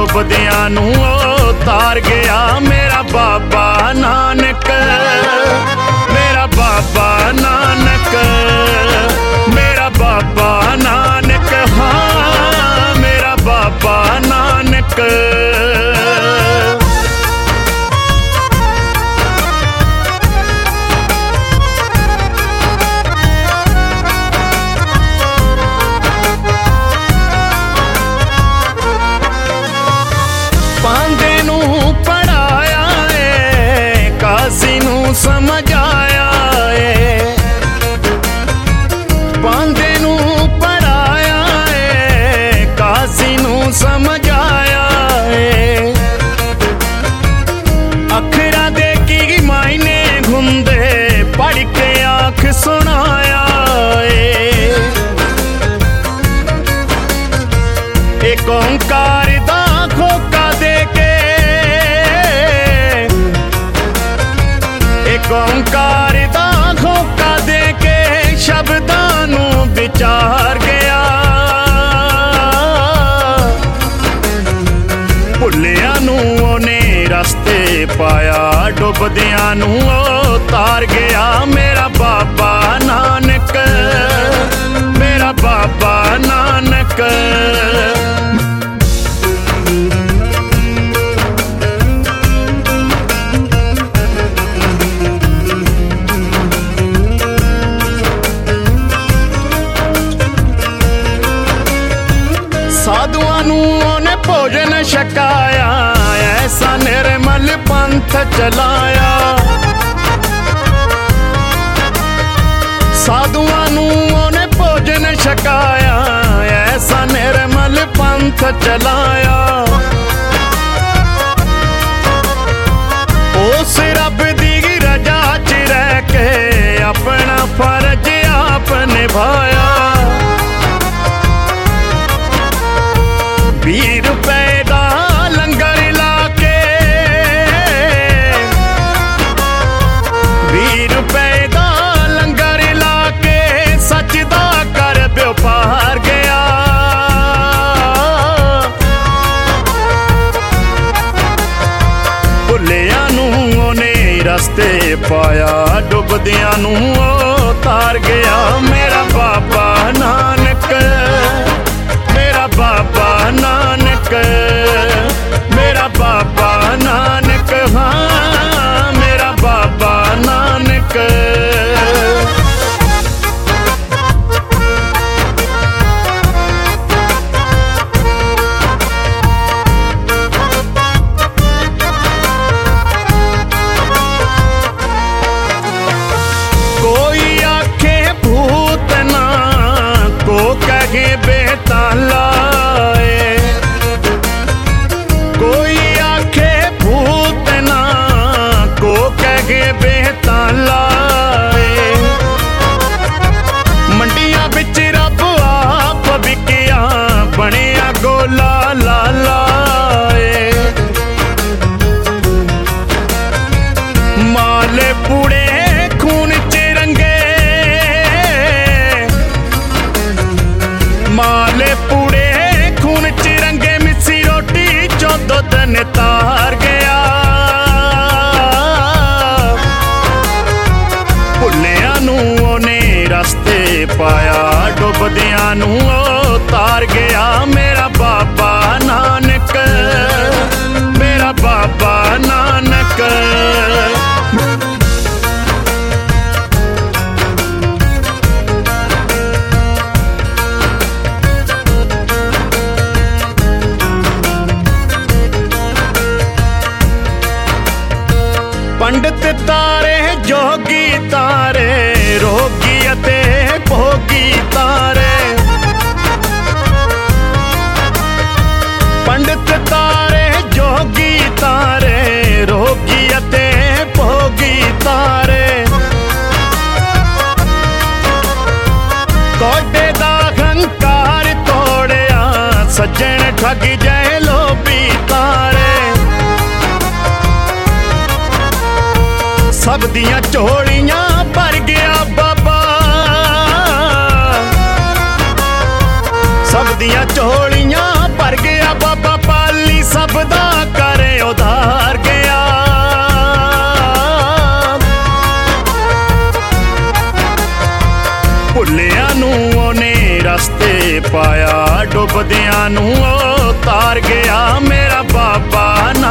डुबदियां नूं ओ तार गया मेरा बाबा नानक। मेरा बाबा नानक, मेरा बाबा नानक, हाँ मेरा बाबा नानक। पांदे नूं पढ़ाया है, काजी नूं समझाया है। पांदे नूं पढ़ाया है, काजी नूं समझाया है। अखरा दे की मायने घुमदे पढ़ के आँख सुनाया है। एक ओंकार दा खोका दे के, एक ओंकार दा खोका दे के शब्दां नूं विचार गया। भुल्लियां नूं ओने रस्ते पाया, डुबदियां नूं ओ तार गया मेरा बाबा नानक। मेरा बाबा नानक। साधुआं नूं ओने भोजन छकाया, ऐसा निर्मल पंथ चलाया। साधुआं नूं ओने भोजन छकाया, ऐसा निर्मल पंथ चलाया। उस रब दी रजा च रह के अपना फर्ज आप निभाया। 20 रुपए दा लंगर ला के, 20 रुपए दा लंगर ला के सच दा कर व्यापार गया। भुल्लियां नूं ओने रस्ते पाया, डुबदियां नूं ओ तार गया मेरा बाबा नानक। मेरा बाबा नानक, मेरा बाबा नानक, हाँ मेरा बाबा नानक। कोई आखे भूत ना, को कहे बेताला। कोई आखे भूत ना, को कहे बेताला। मंडियां बिच रब आप विकिया, बनिया गोला लाला। माले पूड़े खून च रंगे, माले पूड़े खून च रंगे मिस्सी रोटी चो दुध ने तार गया। भुल्लियां नूं ओने रस्ते पाया, डुबदियां नूं ओ तार गया मेरा बाबा नानक। मेरा बाबा नानक। पंडित तारे जोगी तारे, रोगी अते भोगी तारे। पंडित तारे जोगी तारे, रोगी अते भोगी तारे। कोडे दा हंकार तोड़िया, सज्जन ठग जाए लोभी तारे। सब दियां झोलियां भर गया बाबा, सब दियां झोलियां भर गया बाबा, पाली सब वास्ते पाया डुबदियां नूं ओ तार गया मेरा बाबा ना